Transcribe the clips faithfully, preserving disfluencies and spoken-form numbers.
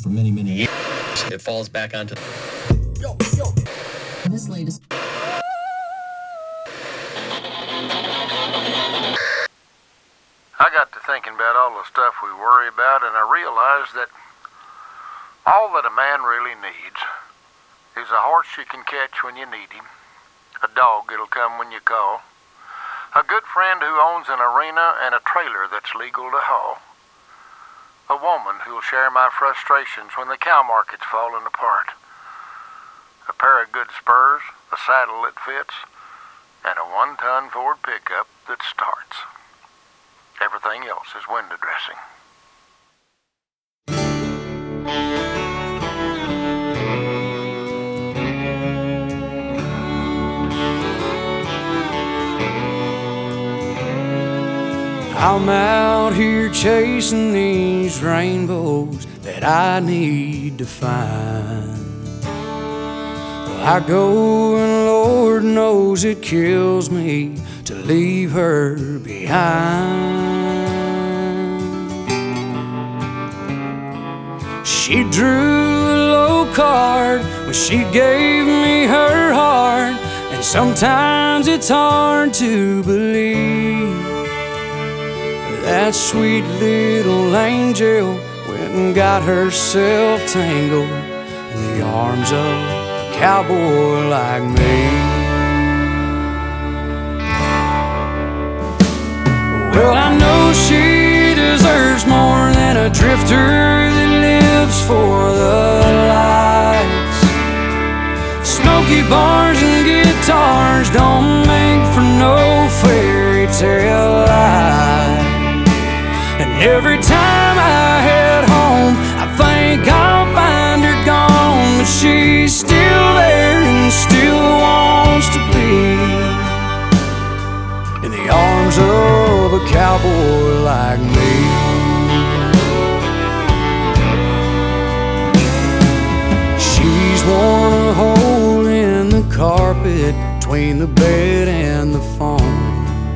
for many, many years. It falls back onto yo, yo. This latest. I got to thinking about all the stuff we worry about, and I realized that all that a man really needs is a horse you can catch when you need him, a dog that'll come when you call, a good friend who owns an arena and a trailer that's legal to haul, a woman who'll share my frustrations when the cow market's falling apart, a pair of good spurs, a saddle that fits, and a one-ton Ford pickup that starts. Everything else is window dressing. I'm out here chasing these rainbows that I need to find. Well, I go and Lord knows it kills me to leave her behind. She drew a low card when she gave me her heart, and sometimes it's hard to believe that sweet little angel went and got herself tangled in the arms of a cowboy like me. Well, I know she deserves more than a drifter that lives for the lights. Smoky bars and guitars don't make for no fairy tale life. And every time I head home, I think I'll find her gone, but she's still there and still wants to be in the arms of a cowboy like me. She's worn a hole in the carpet between the bed and the phone.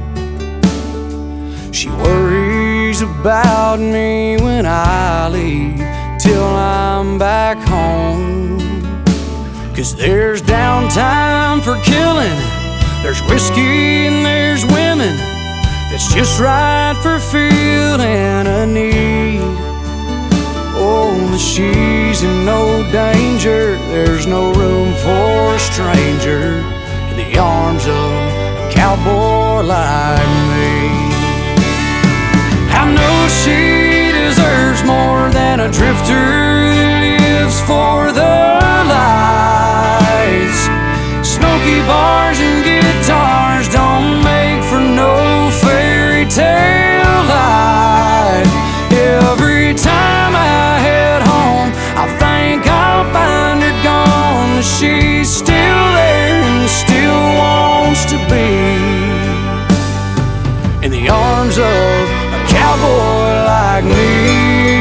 She worries about me when I leave till I'm back home. 'Cause there's downtime for killing, there's whiskey and there's women that's just right for feeling a need. Oh, but she's in no danger, there's no room for a stranger in the arms of a cowboy like me. I know she deserves more than a drifter that lives for the lights. Smoky bars and guitars don't make for no fairy tale life. Every time I head home, I think I'll find her gone, but she's still there and still wants to be in the arms of cowboy like me.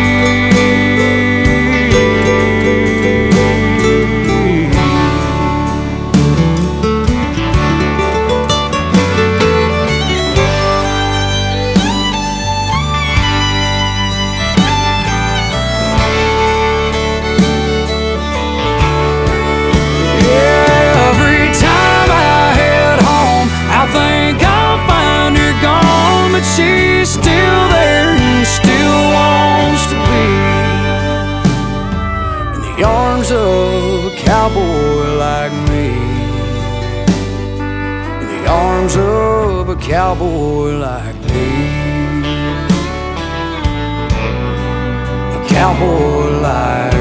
Yeah, every time I head home, I think I'll find her gone, but she's still there and still wants to be in the arms of a cowboy like me. In the arms of a cowboy like me. A cowboy like